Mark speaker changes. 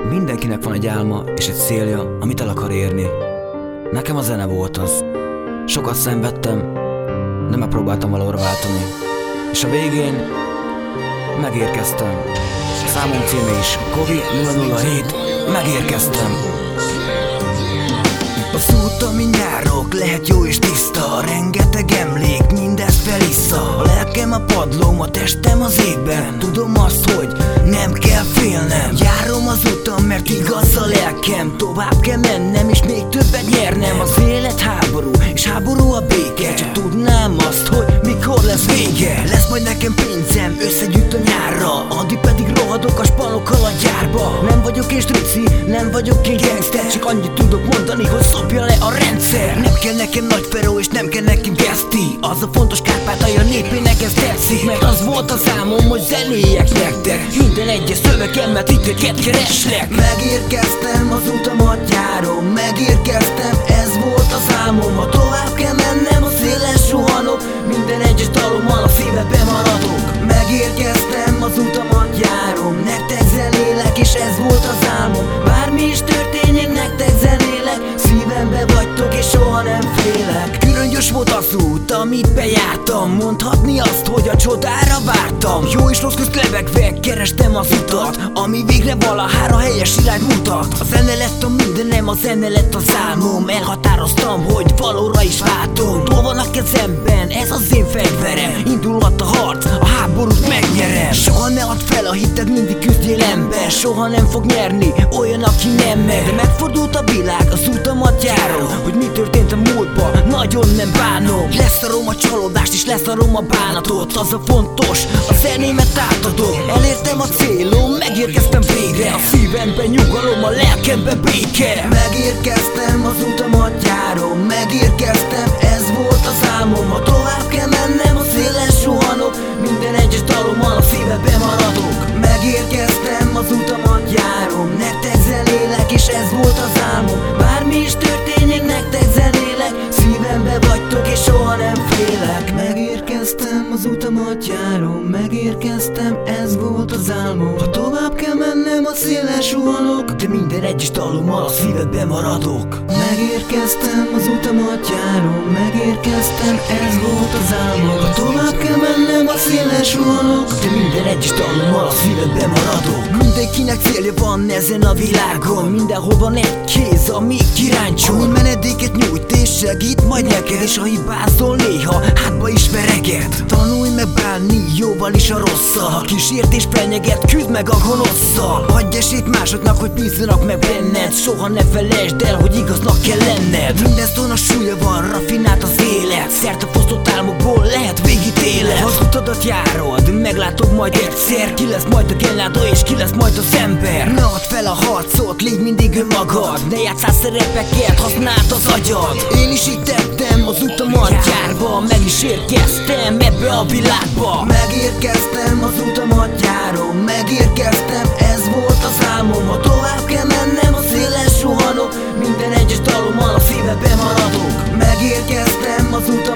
Speaker 1: Mindenkinek van egy álma és egy célja, amit el akar érni. Nekem a zene volt az. Sokat szenvedtem, de megpróbáltam valahol váltani. És a végén megérkeztem. Számom címe is Kovi 007. Megérkeztem. Az út, amin járok, lehet jó és tiszta. Rengeteg emlék, mindez felissza. A lelkem a padlóm, a testem az égben. Tudom azt, hogy nem kell félnem. Járom az utam, mert igaz a lelkem. Tovább kell mennem, és még többet nyernem. Az élet háború, és háború a béke. Csak tudnám azt, hogy mikor lesz vége. Lesz majd nekem pénzem, összegyűjt a nyárra. Addig pedig rohadok a spanokkal a gyárba. Nem vagyok én strici, nem vagyok én gangster. Csak annyit tudok mondani, hogy szopja le a rendszer. Nem kell nekem nagy Feró, és nem kell nekem Geszti. Az a fontos Kárpátalja népének ez tetszik. Mert az volt az álmom, hogy zenéjek nektek. Minden egyes szövegemmel titeket kereslek. Megérkeztem, az utamat járom. Megérkeztem, ez volt az álmom. Ha tovább kell mennem, a szélen suhanok. Minden egyes dalommal a szívembe maradok. Megérkeztem, az utamat járom. Nektek zenélek, és ez volt az álmom. Bármi is történjen, nektek zenélek. Szívembe vagytok, és soha nem félek. Különgyös volt az út, amit bejártam. Mondhatni azt, hogy a csodára vártam. Jó és rossz közt lebegve kerestem az utat, ami végre valahára helyes irány mutat. A zene lett a mindenem, a zene lett az álmom. Elhatároztam, hogy valóra is váltom. Túl van a kezemben, ez az én fegyverem. Indulhat a harc, a háborút megnyerem. Soha ne add fel a hited, mindig küzdjél ember. Soha nem fog nyerni olyan, aki nem mer. De megfordult a világ, az utamat járom. Hogy mi történt a múltban, nagyon nem bánom. Leszarom a csalódást, és leszarom a bánatot. Az a fontos, a zenémet átadom. Elértem a célom, megérkeztem végre. A szívemben nyugalom, a lelkemben béke. Megérkeztem, az utamat járom. Megérkeztem, ez volt az álmom. Ha tovább kell mennem, a szélen suhanok. Minden egyes dalommal a szívembe maradok. Megérkeztem, az utamat járom. Nektek zenélek, és ez volt az álmom. Bármi is történjen, nektek zenélek. Szívembe vagytok, és soha nem félek. Megérkeztem, az utamat járom. Megérkeztem, ez volt az álmom. Ha tovább kell mennem, a szélen suhanok. De minden egyes dalommal a szívembe maradok. Megérkeztem, az utamat járom. Megérkeztem, ez volt az álmom. Ha tovább kell mennem, a szélen suhanok. De minden egyes dalommal a szívembe maradok. Mindenkinek célja van ezen a világon. Mindenhol van egy kéz, ami kiráncsol. Ami menedéket nyújt és segít majd neked. És ha hibázol néha, hátba is vereget. Tanulj meg bánni jóval is a rosszal. Ha kísért és fenyeget, küzd meg a gonoszszal. Adj esélyt másoknak, hogy bízzanak meg benned. Soha ne felejtsd el, hogy igaznak kell lenned. Minden szónak súlya van, rafinált az élet. Szerte fosztott álmokból lehet végítélet. Ha az utadat járod, meglátod majd egyszer. Ki lesz majd a genládó, és ki lesz majd az ember. Ne add fel a harcot, légy mindig önmagad. Ne játsszál szerepeket, használd az agyad. Én is így tettem, az utamat járva. Meg is érkeztem ebbe a világba. Megérkeztem, az utamat járom. Megérkeztem, ez volt az álmom. Ha tovább kell mennem, a szélen suhanok. Minden egyes dalommal a szívembe maradok. Megérkeztem, az utamat